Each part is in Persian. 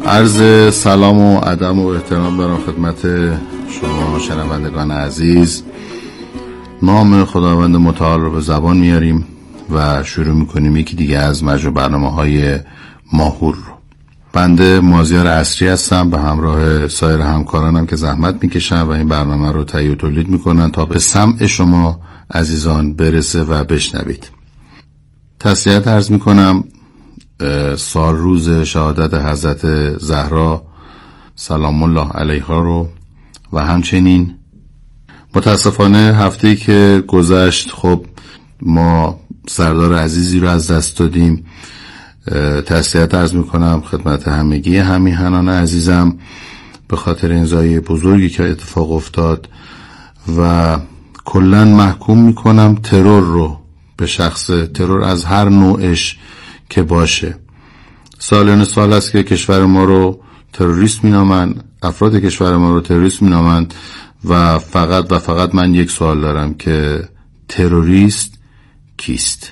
عرض سلام و ادب و احترام دارم خدمت شما شنوندگان عزیز. نام خداوند متعال رو به زبان میاریم و شروع میکنیم یکی دیگه از مجموع برنامه‌های ماهور رو. بنده مازیار عصری هستم به همراه سایر همکارانم که زحمت میکشن و این برنامه رو تهیه و تولید میکنن تا به سمع شما عزیزان برسه و بشنوید. تسلیت عرض میکنم سال روز شهادت حضرت زهرا سلام الله علیها رو و همچنین متاسفانه هفته‌ای که گذشت خب ما سردار عزیزی رو از دست دادیم. تسلیت عرض میکنم خدمت همگی همیهنان عزیزم به خاطر این زایه بزرگی که اتفاق افتاد و کلن محکوم میکنم ترور رو به شخص ترور از هر نوعش که باشه. سالانه سال است که کشور ما رو تروریست مینامند، افراد کشور ما رو تروریست مینامند و فقط من یک سوال دارم که تروریست کیست؟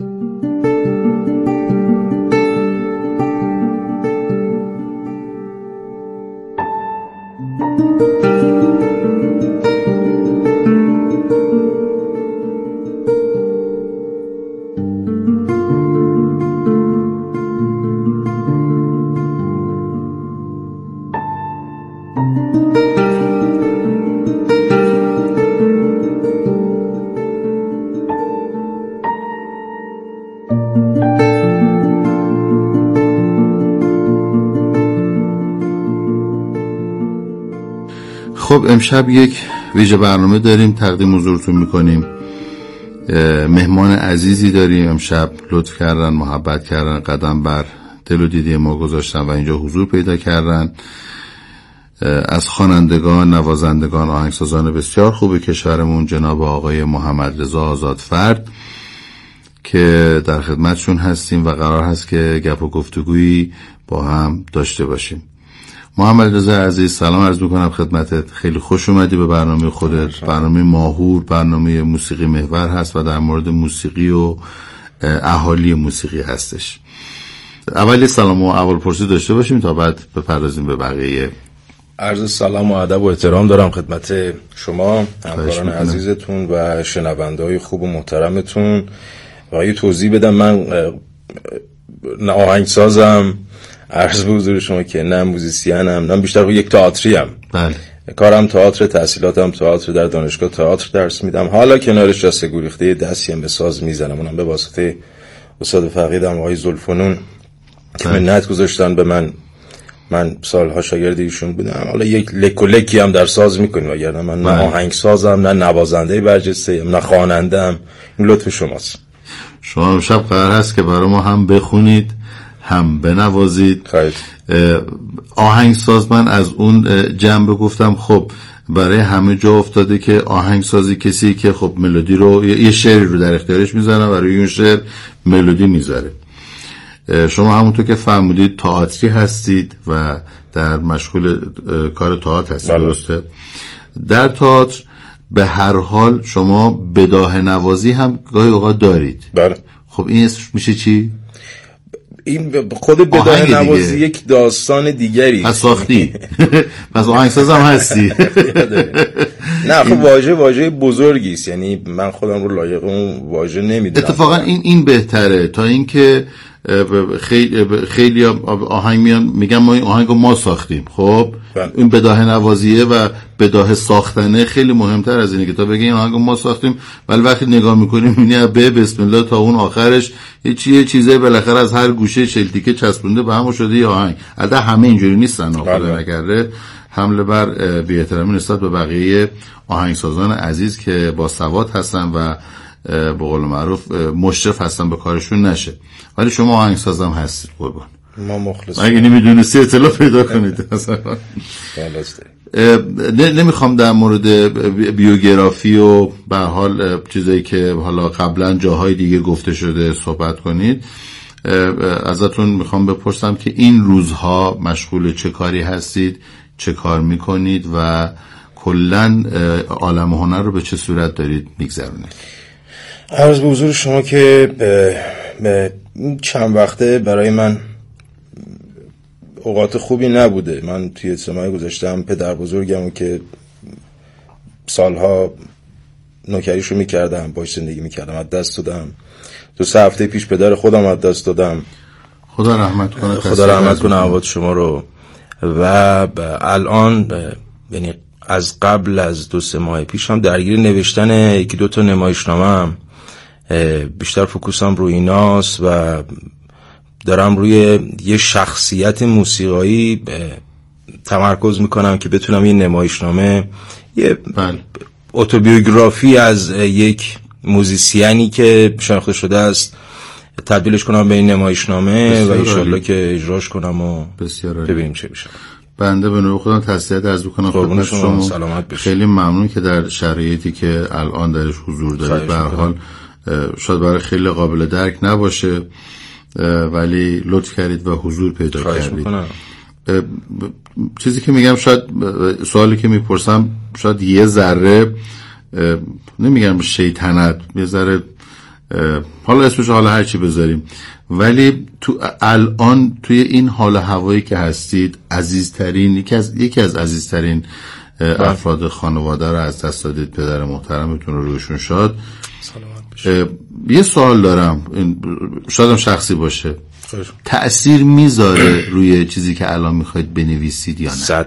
خب امشب یک ویژه برنامه داریم تقدیم حضورتون میکنیم. مهمان عزیزی داریم امشب، لطف کردن، محبت کردن، قدم بر دل و دیده ما گذاشتن و اینجا حضور پیدا کردن. از خوانندگان، نوازندگان، آهنگسازان بسیار خوب کشورمون جناب آقای محمد رضا آزادفرد که در خدمتشون هستیم و قرار هست که گپ و گفتگویی با هم داشته باشیم. محمد رضا عزیز سلام عرض میکنم خدمتت. خیلی خوش اومدی به برنامه خودت. برنامه ماهور برنامه موسیقی محور هست و در مورد موسیقی و اهالی موسیقی هستش. اولی سلام و اول پرسی داشته باشیم تا بعد بپردازیم به بقیه. عرض سلام و ادب و احترام دارم خدمت شما همکاران عزیزتون و شنونده‌های خوب و محترمتون. و یه توضیح بدم، من نه آهنگسازم، عرض به حضور شما که نه موزیسینم، نه بیشتر یک تئاتری ام. بله. کارم تئاتر، تحصیلاتم تئاتر، در دانشگاه تئاتر درس میدم. حالا کنارش جسته گریخته دستی هم به ساز میزنم، اونم به واسطه استاد فقیدم آقای زلفنون که منت گذاشتن به من سالها شاگرد ایشون بودم. حالا یک لک و لکی هم در ساز میکنیم، وگرنه من نه آهنگسازم، نه نوازنده برجسته ام، نه خواننده ام. این لطف شماست. شما امشب قرار هست که برای ما هم بخونید هم بنوازید. آهنگساز من از اون جنبه گفتم خب برای همه جا افتاده که آهنگسازی کسی که خب ملودی رو یه شعری رو در اختیارش میذاره و روی اون شعر ملودی میذاره. شما همونطور که فرمودید تئاتری هستید و در مشغول کار تئاتر هستید. درسته؟ در تئاتر به هر حال شما بداهه نوازی هم گاهی اوقات دارید. بله. خب این اسمش میشه چی؟ این خود بداهه نوازی یک داستان دیگری. پس ساختی. پس آهنگساز هم هستی. نه خب واژه بزرگی است، یعنی من خودم رو لایق اون واژه نمیدونم. اتفاقا این بهتره تا اینکه خیلی آهنگ میان میگن ما این آهنگو ما ساختیم. خب این بداهه نوازیه و بداهه ساختنه خیلی مهمتر از اینه که تا بگه این آهنگو ما ساختیم، ولی وقتی نگاه میکنیم میبینی به بسم الله تا اون آخرش یه چیزه بالاخره از هر گوشه چلتیکه چسبونده به هم شده یه آهنگ. البته همه اینجوری نیستن، خدا نکرده حمله بر بی‌احترامی نسبت به بقیه آهنگسازان عزیز که با سواد هستن و به قول معروف مشرف هستن به کارشون نشه. ولی شما آهنگسازم هستید قربان. ما مخلصیم. اگه نمیدونستی اطلاع پیدا کنید. نمیخوام در مورد بیوگرافی و به حال چیزایی که حالا قبلا جاهای دیگه گفته شده صحبت کنید. ازتون میخوام بپرسم که این روزها مشغول چه کاری هستید، چه کار میکنید و کلن عالم هنر رو به چه صورت دارید میگذرونید؟ عرض به حضور شما که چند وقته برای من اوقات خوبی نبوده. من توی سمای گذاشتم پدر بزرگمو که سالها نوکریشو میکردم، باش زندگی میکردم، از دست دادم. 2-3 هفته پیش پدر خودم از دست دادم. خدا رحمت کنه. خدا رحمت کنه عوض شما رو. و الان یعنی از قبل از 2-3 ماه پیش هم درگیر نوشتن 1-2 تا نمایشنامه‌ام، بیشتر فوکوسم روی ایناست و دارم روی یه شخصیت موسیقایی تمرکز میکنم که بتونم یه نمایشنامه، یه اتوبیوگرافی از یک موزیسیانی که شناخته شده است تبدیلش کنم به این نمایشنامه و انشالله که اجراش کنم و ببینیم چه میشه. بنده به نوع خودم تسلیت عرض میکنم خدمت شما. سلامت باشید. خیلی ممنون که در شرایطی که الان درش حضور دارید. به هر حال شاید برای خیلی قابل درک نباشه ولی لطف کردید و حضور پیدا کردید. چیزی که میگم، شاید سوالی که میپرسم شاید یه ذره نمیگم شیطنت، یه ذره حالا اسمش حالا هر چی بذاریم، ولی الان توی این حال هوایی که هستید عزیزترین یکی از عزیزترین افراد خانواده رو از دست دادید. پدر محترمتون رو روشون شاد. یه سوال دارم، شاید هم شخصی باشه. تأثیر میذاره روی چیزی که الان میخواید بنویسید یا نه؟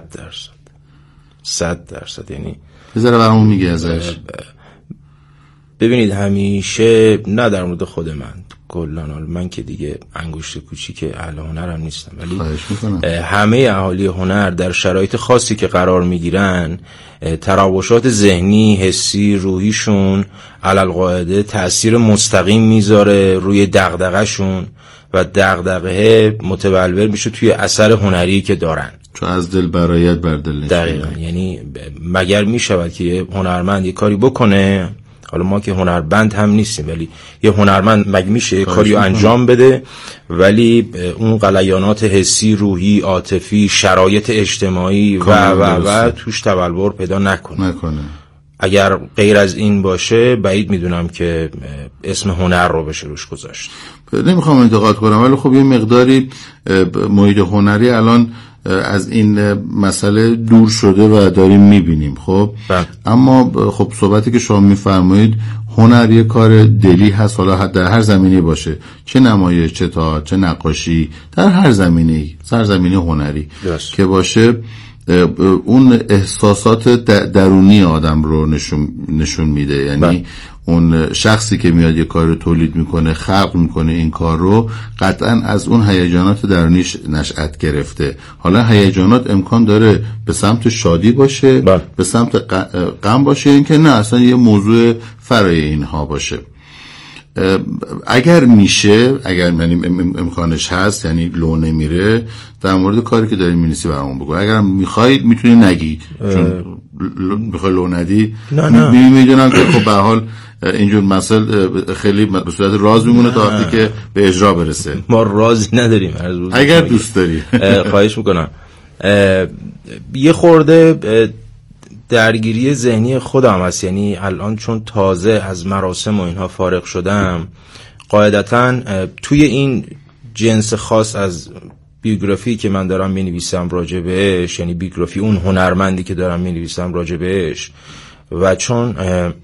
100%. یعنی بذاره برامون میگه ازش. ببینید همیشه، نه در مورد خود من، کلاً من که دیگه انگشت کوچیک اهل هنرم نیستم، ولی همه اهالی هنر در شرایط خاصی که قرار میگیرن تراوشات ذهنی، حسی، روحیشون علالقاعده تأثیر مستقیم میذاره روی دغدغه‌شون و دغدغه متبلور میشه توی اثر هنری که دارن، چون از دل برایت بر دل نشینه. دقیقاً. یعنی مگر میشود که یه هنرمند یه کاری بکنه، حالا ما که هنرمند هم نیستیم، ولی یه هنرمند مگه میشه یه کاری انجام بده ولی اون غلیانات حسی، روحی، عاطفی، شرایط اجتماعی و توش تبلور پیدا نکنه. اگر غیر از این باشه بعید میدونم که اسم هنر رو بشه روش گذاشت. نمیخوام انتقاد کنم ولی خب یه مقداری محیط هنری الان از این مسئله دور شده و داریم میبینیم. خب اما خب صحبتی که شما میفرمایید، هنر یه کار دلی هست، حالا در هر زمینه باشه، چه نمایش، چه تئاتر، چه نقاشی، در هر زمینه سرزمینه هنری که باشه، اون احساسات درونی آدم رو نشون میده. یعنی اون شخصی که میاد یه کار رو تولید میکنه، خلق میکنه این کار رو، قطعا از اون هیجانات درونیش نشأت گرفته. حالا هیجانات امکان داره به سمت شادی باشه، به سمت غم باشه، اینکه نه اصلا یه موضوع فرای اینها باشه. اگر میشه، اگر امکانش هست، یعنی لو نمیره، در مورد کاری که داری می‌نویسی برامون بگو. اگر میخوای میتونی نگی، چون میخوای لو ندی. میدونم که خب به حال اینجور مسئله خیلی به صورت راز میمونه تا وقتی که به اجرا برسه. ما رازی نداریم. اگر دوست داری خواهش میکنم. یه خورده درگیری ذهنی خودم هست، یعنی الان چون تازه از مراسم و اینها فارغ شدم، قاعدتاً توی این جنس خاص از بیوگرافی که من دارم می‌نویسم راجع بهش، یعنی بیوگرافی اون هنرمندی که دارم می‌نویسم راجع بهش، و چون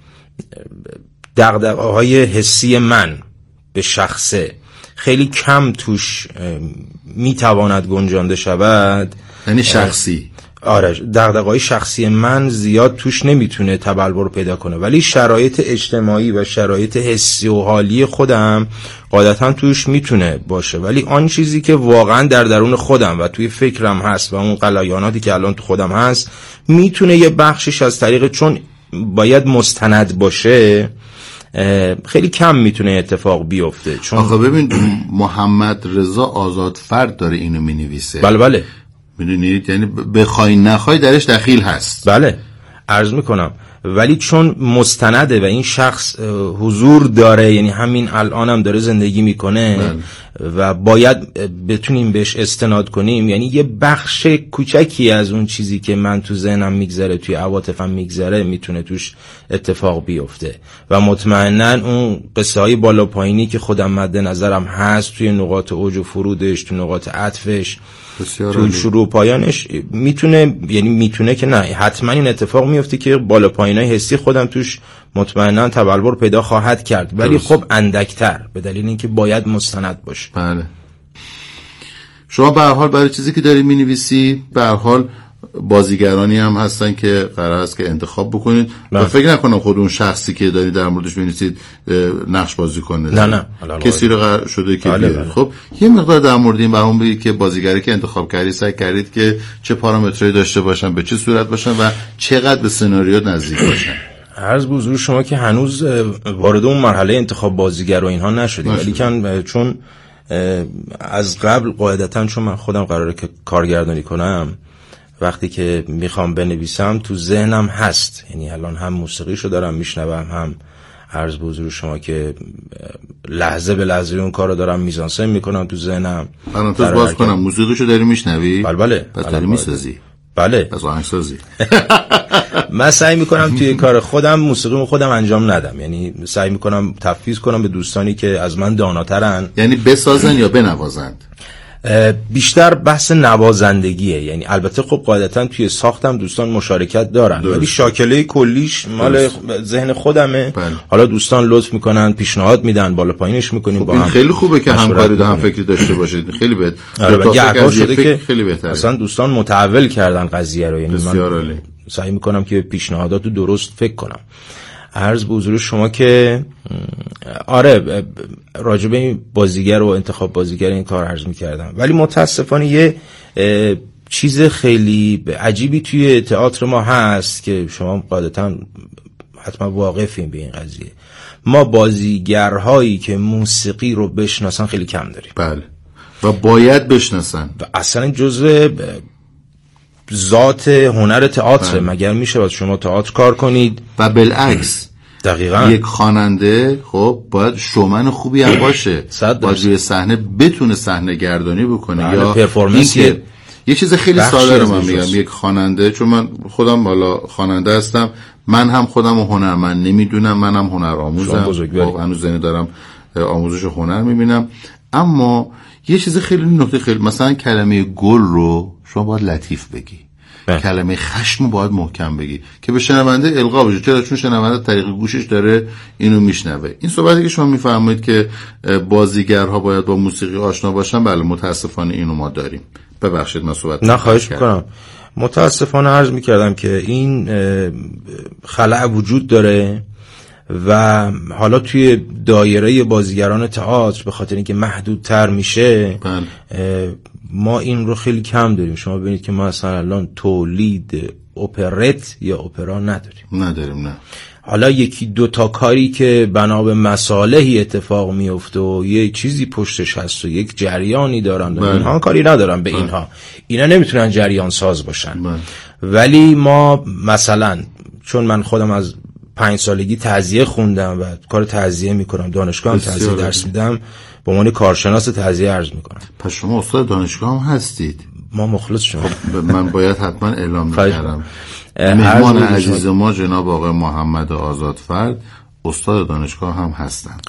دغدغه‌های حسی من به شخصه خیلی کم توش میتواند گنجانده شود، یعنی شخصی، آره دغدغه‌های شخصی من زیاد توش نمیتونه تبلور پیدا کنه، ولی شرایط اجتماعی و شرایط حسی و حالی خودم قاعدتاً توش میتونه باشه. ولی آن چیزی که واقعاً در درون خودم و توی فکرم هست و اون غلیاناتی که الان تو خودم هست، میتونه یه بخشش از طریق، چون باید مستند باشه، خیلی کم میتونه اتفاق بیفته. چون آخه ببین محمد رضا آزادفرد داره اینو مینویسه. بله میدونید، یعنی بخوای نخوای درش دخیل هست. بله عرض میکنم ولی چون مستنده و این شخص حضور داره، یعنی همین الان هم داره زندگی میکنه و باید بتونیم بهش استناد کنیم، یعنی یه بخش کوچکی از اون چیزی که من تو ذهنم میگذره، توی عواطفم میگذره، میتونه توش اتفاق بیفته و مطمئناً اون قصه های بالا پایینی که خودم مد نظرم هست توی نقاط اوج و فرودش، تو نقاط عطفش، تو شروع و پایانش میتونه که نه حتما این اتفاق میفته که بالا پایینای حسی خودم توش مطمئنا تبلور پیدا خواهد کرد، ولی خب اندکتر، به دلیل اینکه باید مستند باشه. بله. شما به هر حال برای چیزی که داری مینویسی به هر حال بازیگرانی هم هستن که قرار است که انتخاب بکنید و فکر نکنم خود اون شخصی که داری در موردش می‌نویسید نقش بازی کنه. نه کسی رو قرار شده که بیاره. خب یه مقدار در مورد این برام بگید که بازیگری که انتخاب کردید سعی کردید که چه پارامترایی داشته باشن، به چه صورت باشن و چقدر به سناریو نزدیک باشن. عرض به حضور شما که هنوز وارد اون مرحله انتخاب بازیگر و اینها نشدیم، ولی چون از قبل قاعدتاً چون من خودم قراره که کارگردانی کنم، وقتی که میخوام بنویسم تو ذهنم هست، یعنی الان هم موسیقیشو دارم میشنوم، هم عرض به حضور شما که لحظه به لحظه اون کارو دارم میزانسن میکنم تو ذهنم. پرانتز باز کنم، موسیقیشو داری میشنوی؟ بله. پس داری میسازی؟ بله. از آهنگسازی. من سعی میکنم توی کار خودم موسیقیمو خودم انجام ندم، یعنی سعی میکنم تفویض کنم به دوستانی که از من داناترن. یعنی بسازن یا بنوازند؟ بیشتر بحث نوازندگیه، یعنی البته خب قاعدتا توی ساختم دوستان مشارکت دارن، ولی شاکله کلیش مال ذهن خودمه. حالا دوستان لطف میکنن، پیشنهاد میدن، بالا پایینش میکنیم با هم. خیلی خوبه که همکاری و هم فکری داشته باشید، خیلی بهتره. شده که خیلی بهتره. اصلا دوستان متحول کردن قضیه رو، یعنی من سعی میکنم که پیشنهادات رو درست فکر کنم. عرض به حضور شما که آره راجع به این بازیگر و انتخاب بازیگر این کار عرض میکردم، ولی متاسفانه یه چیز خیلی عجیبی توی تئاتر ما هست که شما قاعدتاً حتما واقفین به این قضیه. ما بازیگرهایی که موسیقی رو بشناسن خیلی کم داریم. بله، و باید بشناسن و اصلا جزء ذات هنر تئاتر. مگر میشه باید شما تئاتر کار کنید و بالعکس دقیقاً یک خواننده خب باید شومن خوبی هم باشه، باید روی صحنه بتونه صحنه گردانی بکنه یا پرفورمنس. یه چیز خیلی ساده رو من میگم، یک خواننده، چون من خودم بالا خواننده هستم، من هم خودم هنرمند نمیدونم، منم هنر آموزم، خب هنوز دارم آموزش هنر میبینم، اما یه چیز خیلی نکته خیلی، مثلا کلمه گل رو شما باید لطیف بگی، کلمه خشم رو باید محکم بگی که به شنونده القا بشه، چرا؟ چون شنونده طریق گوشش داره اینو میشنوه. این صحبتی که شما میفرمایید که بازیگرها باید با موسیقی آشنا باشن، بله متاسفانه اینو ما داریم. ببخشید من صحبت نه خواهش میکنم. متاسفانه عرض میکردم که این خلأ وجود داره و حالا توی دایره بازیگران تئاتر به خاطر اینکه محدودتر میشه ما این رو خیلی کم داریم. شما ببینید که ما اصلا الان تولید اپرت یا اپرا نداریم. نه. حالا یکی دو تا کاری که بنا به مصالحی اتفاق میفته و یه چیزی پشتش هست و یک جریانی دارن، اینها کاری ندارن به اینها، اینا نمیتونن جریان ساز باشن. ولی ما مثلا چون من خودم از 5 سالگی تعزیه خوندم و کار تعزیه میکنم، دانشگاه هم تعزیه درس میدم، به عنوان کارشناس تعزیه عرض میکنم. پس شما استاد دانشگاه هم هستید؟ ما مخلص شما. من باید حتما اعلام میکردم مهمان عزیز ما جناب آقای محمد آزادفرد استاد دانشگاه هم هستند.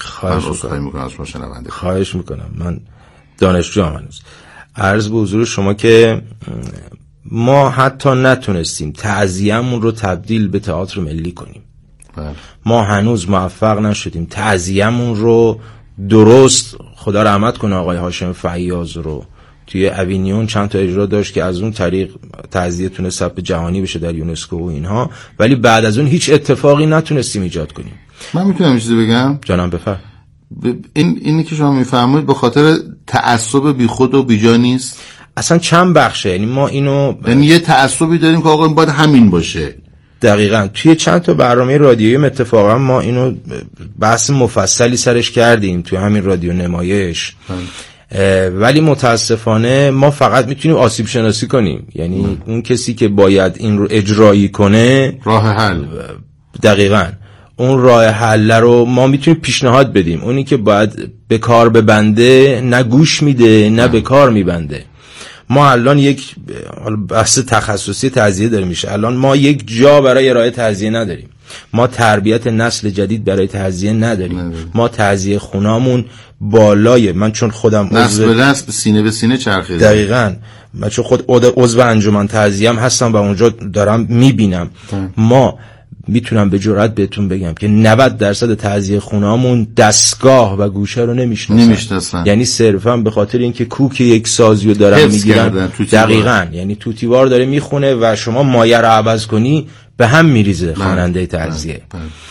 خواهش میکنم. من دانشجو هم هنوز. عرض به حضور شما که ما حتی نتونستیم تعزیه‌مون رو تبدیل به تئاتر ملی کنیم. ما هنوز موفق نشدیم تعزیه‌مون رو درست، خدا رحمت کنه آقای هاشم فیاض رو توی اوینیون چند تا اجرا داشت که از اون طریق تعزیه تونه ثبت جهانی بشه در یونسکو و اینها، ولی بعد از اون هیچ اتفاقی نتونستیم ایجاد کنیم. من میتونم یه چیزی بگم؟ جانم بفرم. اینی که شما میفرمایید به خاطر تعصب بیخود و بیجا نیست؟ اصلا چند بخشه، یعنی ما اینو یه تعصبی داریم که آقا این باید همین باشه. دقیقاً. توی چند تا برنامه رادیویی اتفاقا ما اینو بحث مفصلی سرش کردیم توی همین رادیو نمایش. ولی متاسفانه ما فقط میتونیم آسیب شناسی کنیم، یعنی اون کسی که باید این رو اجرایی کنه راه حل دقیقاً اون راه حل رو ما میتونیم پیشنهاد بدیم. اونی که باید به کار ببنده نه گوش میده نه به کار میبنده. ما الان یک بحث تخصصی تغذیه داره میشه، الان ما یک جا برای ارائه تغذیه نداریم، ما تربیت نسل جدید برای تغذیه نداریم. ما تغذیه خونامون بالای، من چون خودم نسل به نسل سینه به سینه چرخیده. دقیقاً من چون خود عضو انجمن تغذیه هم هستم و اونجا دارم میبینم. ما میتونم به جرئت بهتون بگم که 90% تغذیه خونه‌مون دستگاه و گوشه رو نمیشناسن. یعنی صرفا به خاطر اینکه کوک یک سازی رو دارن میگیرن. دقیقاً یعنی توتیوار داره میخونه و شما مایه رو عوض کنی به هم میریزه خواننده تغذیه.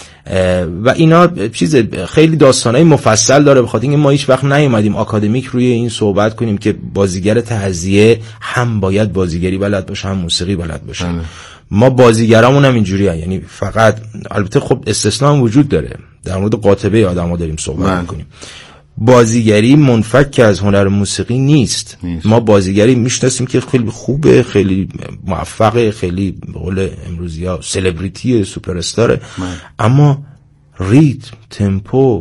و اینا چیز خیلی داستانای مفصل داره، بخاطر اینکه ما هیچ وقت نیومدیم آکادمیک روی این صحبت کنیم که بازیگر تغذیه هم باید بازیگری بلد باشه هم موسیقی بلد باشه. ما بازیگرامون هم اینجوریه، یعنی فقط البته خب استثناء هم وجود داره، در مورد قاطبه آدم‌ها داریم صحبت می‌کنیم. بازیگری منفک از هنر موسیقی نیست. ما بازیگری میشناسیم که خیلی خوبه، خیلی موفقه، خیلی به قول امروزی‌ها سلبریتی سوپر استاره، اما ریتم، تمپو،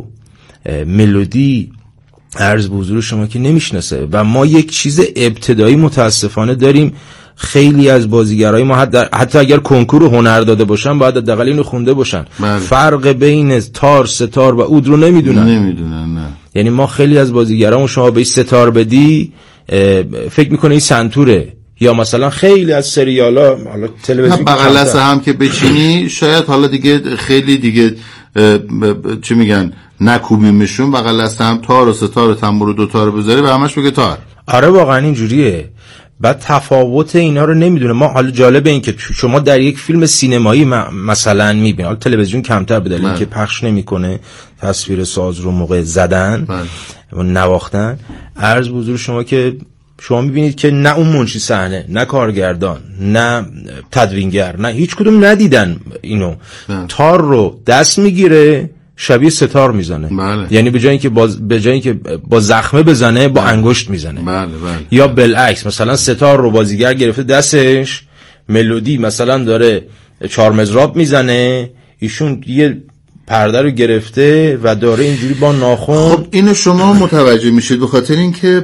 ملودی عرض به حضور شما که نمیشناسه. و ما یک چیز ابتدایی متاسفانه داریم، خیلی از بازیگرای ما حتی اگر کنکور هنر داده باشن باید حداقل اینو خونده باشن. فرق بین تار، ستار و عود رو نمیدونن. نه. یعنی ما خیلی از بازیگرامون شما به ستار بدی فکر میکنه این سنتوره، یا مثلا خیلی از سریالا حالا تلویزیون بغلس هم که بچینی شاید حالا دیگه خیلی دیگه چی میگن نکوبیمشون، بغلس هم تار و ستار و تنبور و دوتار بذاری و همش بگه تار. آره واقعا اینجوریه. بعد تفاوت اینا رو نمیدونه. ما حالا جالبه این که شما در یک فیلم سینمایی مثلا میبینید، حالا تلویزیون کمتر به دلیل اینکه پخش نمیکنه تصویر ساز رو موقع زدن و نواختن، عرض به حضور شما که شما میبینید که نه اون منشی صحنه، نه کارگردان، نه تدوینگر، نه هیچ کدوم ندیدن اینو. تار رو دست میگیره شبیه ستار میزنه. یعنی به جای اینکه با زخمه بزنه با انگشت میزنه. یا بالعکس، مثلا ستار رو بازیگر گرفته دستش، ملودی مثلا داره چهار مضراب میزنه، ایشون یه پرده رو گرفته و داره اینجوری با ناخن. خب اینو شما متوجه میشید به خاطر اینکه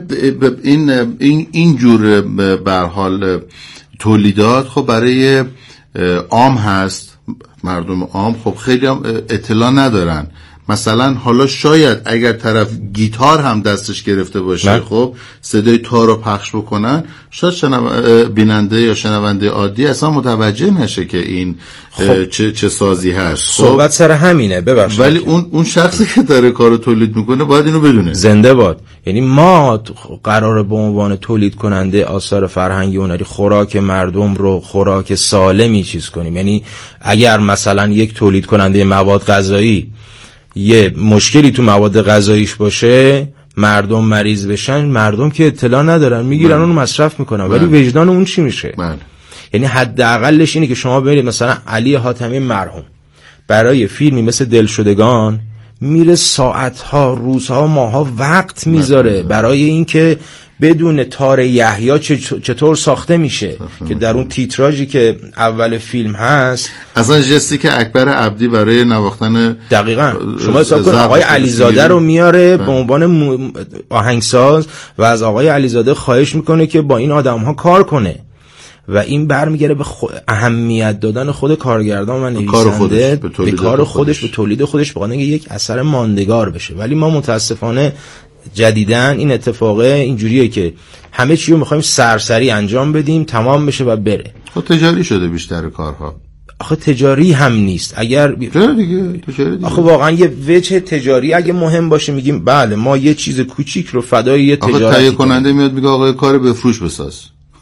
این جور به هر حال تولیدات خب برای عام هست، مردم عام خب خیلی هم اطلاع ندارن. مثلا حالا شاید اگر طرف گیتار هم دستش گرفته باشه خب صدای تار رو پخش بکنن، شاید بیننده یا شنونده عادی اصلا متوجه نشه که این خب چه سازی هست. صحبت سر همینه، ببخشید. ولی اون شخصی که داره کارو تولید میکنه باید اینو بدونه. زنده باد. یعنی ما قراره به عنوان تولید کننده آثار فرهنگی و هنری خوراک مردم رو خوراک سالمی چیز کنیم. یعنی اگر مثلا یک تولید کننده مواد غذایی یه مشکلی تو مواد غذاییش باشه، مردم مریض بشن، مردم که اطلاع ندارن میگیرن اونو مصرف میکنن، ولی وجدان اون چی میشه؟ یعنی حداقلش اینه که شما ببینید مثلا علی حاتمی مرحوم برای فیلمی مثل دلشدگان میره ساعتها، روزها، ماها وقت میذاره برای اینکه بدون تار یحیی چطور ساخته میشه که در اون تیتراژی که اول فیلم هست اصلا جستی که اکبر عبدی برای نواختن دقیقاً شما حساب کن آقای علیزاده رو میاره به عنوان آهنگساز و از آقای علیزاده خواهش میکنه که با این آدم‌ها کار کنه و این برمیگره به اهمیت دادن خود کارگردان و نویسنده به کار خودش، به تولید خودش، به اینکه یک اثر ماندگار بشه. ولی ما متاسفانه جدیدن این اتفاقه اینجوریه که همه چی رو میخوایم سرسری انجام بدیم تمام بشه و بره. خب تجاری شده بیشتر کارها. آخه تجاری هم نیست. اگر تجاری آخه واقعا یه وجه تجاری اگه مهم باشه میگیم بله ما یه چیز کوچیک رو فدای یه تجارتی. آخه تهیه کننده میاد میگه آقا کار بفروش بساز.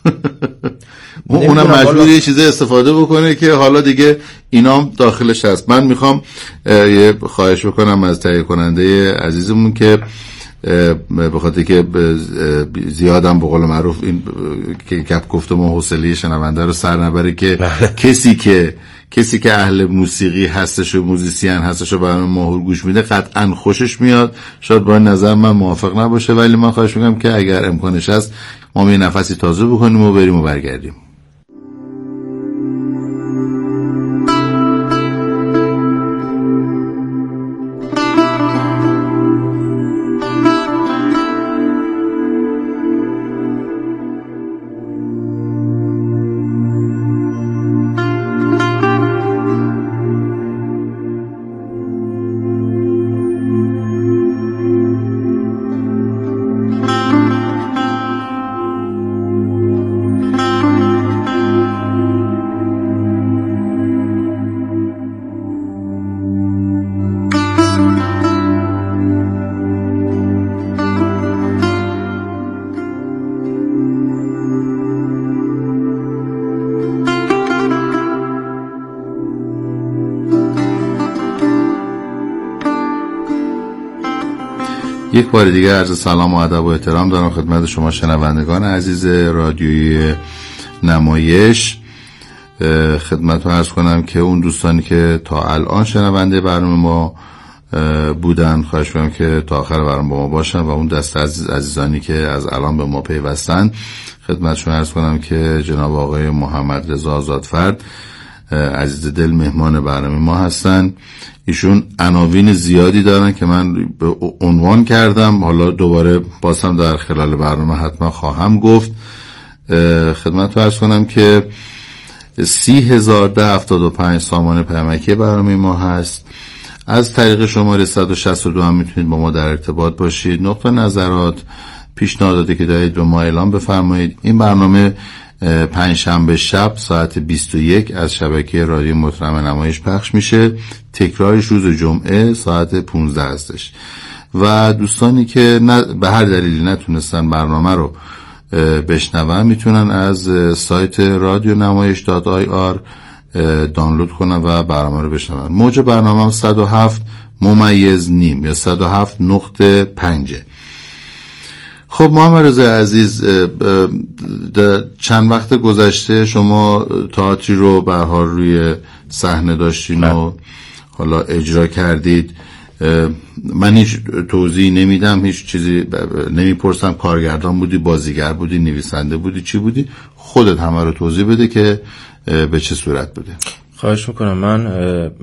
اونم مجبور یه چیز استفاده بکنه که حالا دیگه اینام داخلش هست. من میخوام یه خواهش بکنم از تهیه کننده عزیزمون که به خاطر که زیادم به قول معروف این که گپ گفتم و حوصله شنونده رو سر نبره که کسی که اهل موسیقی هستش و موزیسین هستش و برنامه ماهور گوش میده قطعا خوشش میاد. شاید با این نظر من موافق نباشه ولی من خواهش میکنم که اگر امکانش هست ما یه نفسی تازه بکنیم و بریم و برگردیم. یک بار دیگه عرض سلام و ادب و احترام دارم خدمت شما شنوندگان عزیز رادیوی نمایش. خدمت رو عرض کنم که اون دوستانی که تا الان شنونده برنامه ما بودن، خواهش می‌کنم که تا آخر برنامه با ما باشن و اون دسته عزیزانی که از الان به ما پیوستن خدمتشون عرض کنم که جناب آقای محمد رضا آزادفرد عزیز دل مهمان برنامه ما هستن. ایشون عناوین زیادی دارن که من به عنوان کردم، حالا دوباره بازم در خلال برنامه حتما خواهم گفت. خدمت رو عرض کنم که 30,075 سامان پیامکی برنامه ما هست. از طریق شماره 162 هم میتونید با ما در ارتباط باشید. نقطه نظرات، پیشنهاداتی که دارید به ما اعلام بفرمایید. این برنامه پنجشنبه شب ساعت 21 از شبکه رادیو محترم نمایش پخش میشه. تکرارش روز جمعه ساعت 15 هستش و دوستانی که به هر دلیلی نتونستن برنامه رو بشنون میتونن از سایت رادیو نمایش.ir دانلود کنن و برنامه رو بشنون. موج برنامه 107.9 یا 107.5. خب محمد رضا عزیز، چند وقت گذشته شما تئاتری رو به هر حال روی صحنه داشتین و حالا اجرا کردید. من هیچ توضیح نمیدم، هیچ چیزی نمیپرسم. کارگردان بودی، بازیگر بودی، نویسنده بودی، چی بودی؟ خودت همه رو توضیح بده که به چه صورت بوده. خواهش میکنم. من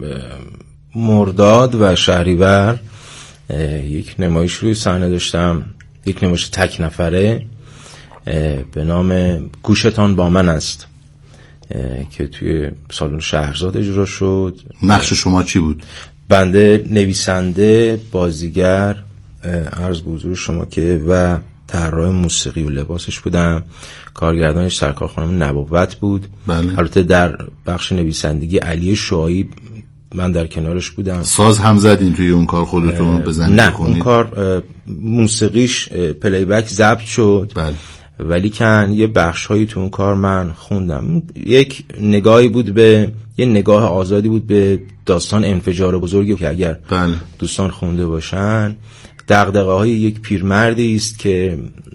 مرداد و شهریور یک نمایش روی صحنه داشتم، یک نمایش تک نفره به نام گوشتان با من است که توی سالن شهرزاد اجرا شد. نقش شما چی بود؟ بنده نویسنده، بازیگر، عرض به حضور شما که و طراح موسیقی و لباسش بودم. کارگردانش سرکار خانم نبوت بود. بله. البته در بخش نویسندگی علی شعایی من در کنارش بودم. ساز هم زدین توی اون کار خودتون بزنید؟ نه، اون کار موسیقیش پلی بک ضبط شد. بله. ولی کن یه بخش هایی تو اون کار من خوندم. یک نگاهی بود به یه نگاه آزادی بود به داستان انفجار بزرگی که اگر بله. دوستان خونده باشن، دغدغه های یک پیرمردی است که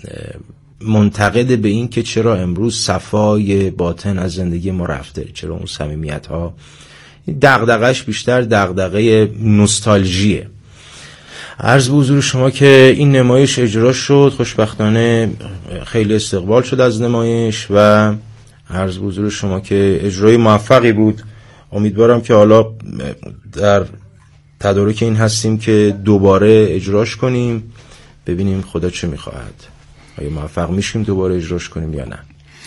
منتقد به این که چرا امروز صفای باطن از زندگی ما رفته، چرا اون صمیمیت ها. دغدغه‌اش بیشتر دغدغه نوستالژیه. عرض به حضور شما که این نمایش اجرا شد، خوشبختانه خیلی استقبال شد از نمایش و عرض به حضور شما که اجرای موفقی بود. امیدوارم که حالا در تدارک این هستیم که دوباره اجراش کنیم، ببینیم خدا چه میخواهد، آیا موفق میشیم دوباره اجراش کنیم یا نه.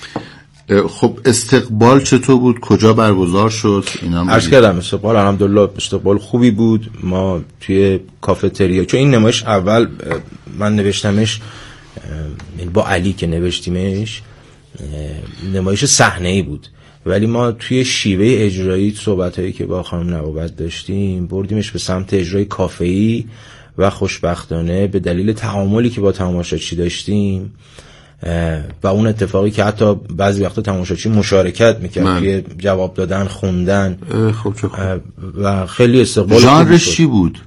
خب استقبال چطور بود؟ کجا برگزار شد؟ عرض کردم استقبال الحمدلله استقبال خوبی بود. ما توی کافتریا، چون این نمایش اول من نوشتمش با علی که نوشتیمش نمایش صحنه‌ای بود، ولی ما توی شیوه اجرایی صحبتایی که با خانم نبوت داشتیم بردیمش به سمت اجرای کافه‌ای و خوشبختانه به دلیل تعاملی که با تماشاچی داشتیم و اون اتفاقی که حتی بعضی وقتا تماشاچی مشارکت میکرد توی جواب دادن، خوندن، خب چه خوب. و خیلی استقبال. ژانرش چی بود؟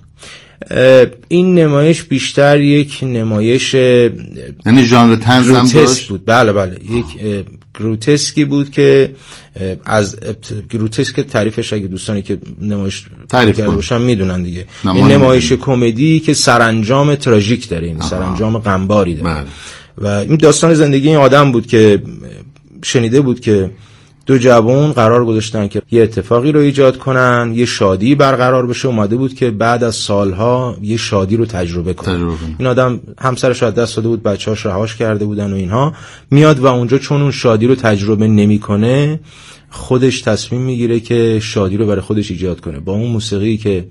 این نمایش بیشتر یک نمایش یعنی ژانر طنز هم داشت بود. بله یک گروتسکی بود که از گروتسک تعریفش اگه دوستانی که نمایش کرده باشن میدونن دیگه. این نمایش کمدی که سرانجام تراژیک داره، این سرانجام غمباری داره. و این داستان زندگی این آدم بود که شنیده بود که دو جوان قرار گذاشتن که یه اتفاقی رو ایجاد کنن، یه شادی برقرار بشه. اومده بود که بعد از سالها یه شادی رو تجربه کنه. این آدم همسرش رو از دست داده بود، بچه‌هاش رهاش کرده بودن و اینها. میاد و اونجا چون اون شادی رو تجربه نمی‌کنه، خودش تصمیم میگیره که شادی رو برای خودش ایجاد کنه. با اون موسیقی که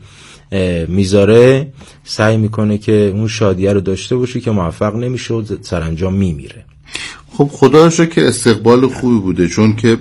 میذاره سعی میکنه که اون شادیه رو داشته باشه که موفق نمیشه و سرانجام میمیره. خب خدا رو شکر که استقبال خوبی بوده، چون که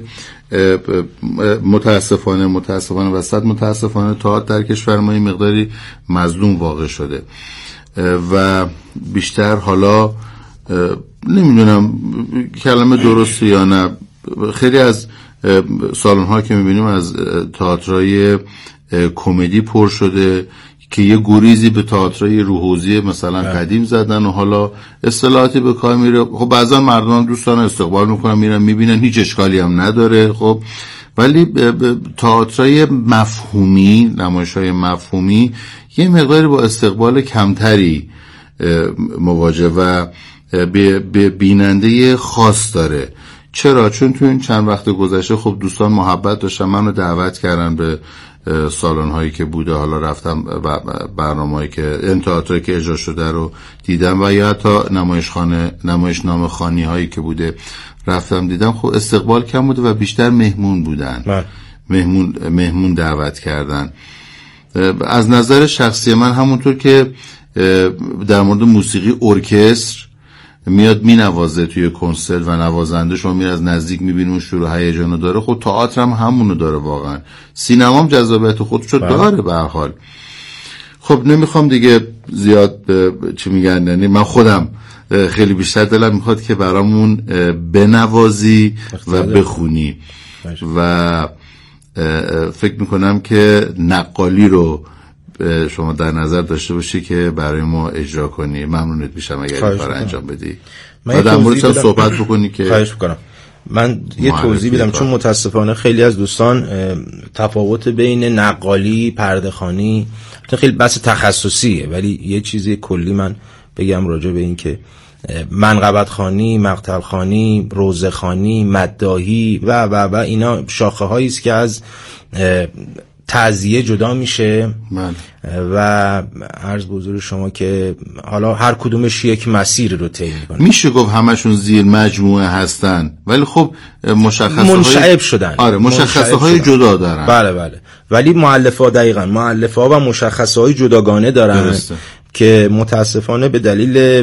متاسفانه وسط متاسفانه تئاتر در کشور ما این مقداری مظلوم واقع شده و بیشتر حالا نمیدونم کلمه درسته یا نه، خیلی از سالن ها که میبینیم از تئاترای کمدی پر شده که یه گریزی به تئاترای روحوزی مثلا قدیم زدن و حالا اصطلاحاتی به کار میره. خب بعضا مردم دوستان استقبال میکنن، میرن میبینن، هیچ اشکالی هم نداره. خب ولی تئاترای مفهومی، نمایش‌های مفهومی یه مقداری با استقبال کمتری مواجه و به بیننده خاص داره. چرا؟ چون تو این چند وقت گذشته خب دوستان محبت داشتن، منو دعوت کردن به سالن هایی که بوده، حالا رفتم و برنامه‌ای که تئاتری که اجرا شده رو دیدم و یا حتی نمایشنامه خوانی هایی که بوده رفتم دیدم. خب استقبال کم بوده و بیشتر مهمون بودن، مهمون دعوت کردن. از نظر شخصی من همونطور که در مورد موسیقی ارکستر میاد مینوازه توی کنسرت و نوازنده شما میره از نزدیک میبینی اون شروع هیجانو داره، خب تئاتر هم همونو داره واقعا. سینما هم جذابیت خودشو داره به هر حال. خب نمیخوام دیگه زیاد چی میگن، یعنی من خودم خیلی بیشتر دلم میخواد که برامون بنوازی و بخونی و فکر میکنم که نقالی رو شما در نظر داشته باشی که برای ما اجرا کنی. ممنونت میشم اگر این کار انجام بدی و در موردش صحبت بکنی. که خواهش میکنم. من یه توضیح بدم، چون متاسفانه خیلی از دوستان تفاوت بین نقالی، پرده‌خوانی خیلی بحث تخصصیه، ولی یه چیزی کلی من بگم راجع به این که منقبت خوانی، مقتل خوانی، روزه خوانی، مداحی و اینا شاخه هایی است که از تعزیه جدا میشه و عرض به حضور شما که حالا هر کدومش یک مسیر رو طی میکنه. میشه گفت همشون زیر مجموعه هستن ولی خب منشعب شدن. آره مشخصه های جدا دارن. بله ولی مؤلفه‌ها دقیقاً مؤلفه‌ها و مشخصه های جداگانه دارن. درسته. که متاسفانه به دلیل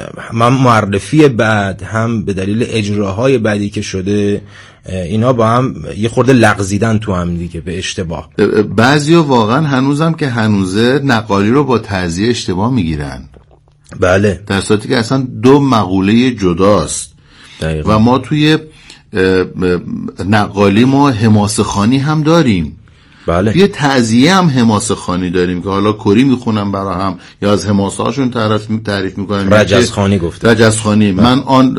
معرفی بعد هم به دلیل اجراهای بعدی که شده اینا با هم یه خورده لغزیدن تو هم دیگه به اشتباه. بعضیا واقعا هنوزم که هنوزه نقالی رو با تعزیه اشتباه میگیرن. بله. در صورتی که اصلا دو مقوله جداست. دقیقا. و ما توی نقالی ما حماسه خوانی هم داریم. بله. یه تعزیه هم حماسه خوانی داریم که حالا کری میخونم برای هم یا از حماسه هاشون تعریف میکنن. رجز خوانی گفته. رجز خوانی. من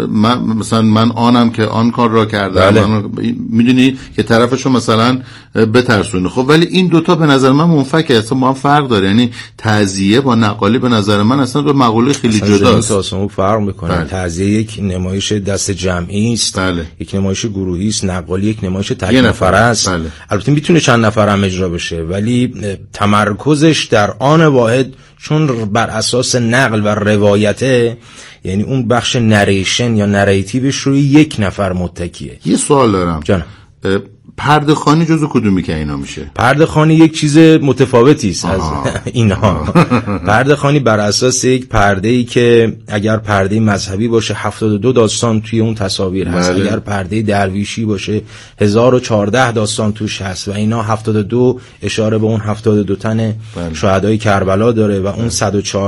آنم که آن کار را کردم. بله. میدونی که طرفشو مثلا بترسونه. خب ولی این دوتا به نظر من منفکه، اصلا با هم فرق داره. یعنی تعزیه با نقالی به نظر من اصلا دو مقوله خیلی جداست. اصلا فرق میکنه. بله. تعزیه یک نمایش دست جمعی است. بله. یک نمایش گروهی است. نقالی یک نمایش تک نفره است. بله. البته میتونه چند نفر هم اجرا بشه ولی تمرکزش در آن واحد چون بر اساس نقل و روایته، یعنی اون بخش نریشن یا نریتیوش روی یک نفر متکیه. یه سوال دارم جانم. پرده خوانی جزو کدومی که اینا میشه؟ پرده خوانی یک چیز متفاوتی است از اینها. پرده خوانی بر اساس یک پرده‌ای که اگر پرده مذهبی باشه 72 داستان توی اون تصاویر هست. بله. اگر پرده درویشی باشه 1014 داستان توش هست و اینا 72 اشاره به اون 72 تن بله. شهدای کربلا داره و اون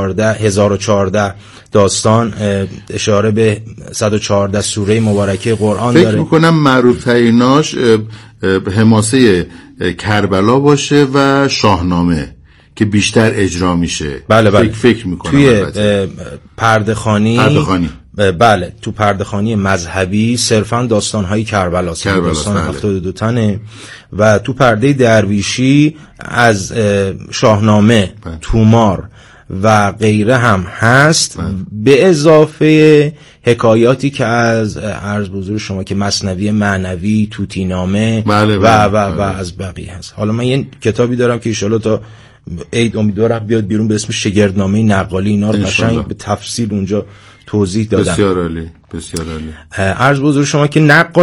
1014 داستان اشاره به 114 سوره مبارکه قرآن داره. فکر میکنم معروف تریناش حماسه کربلا باشه و شاهنامه که بیشتر اجرا میشه. بله. فکر میکنم توی پرده‌خوانی بله تو پرده‌خوانی مذهبی صرفا داستان‌های کربلاست. داستان 72 تنه و تو پرده درویشی از شاهنامه، تومار و غیره هم هست. به اضافه حکایاتی که از عرض به حضور شما که مثنوی معنوی، توتینامه و از بقیه هست. حالا من یه کتابی دارم که ان شاءالله تا عید امیدوارم بیاد بیرون به اسم شگردنامه نقالی. اینا رو قشنگ به تفصیل اونجا توضیح دادم. بسیار عالی. عرض به حضور شما که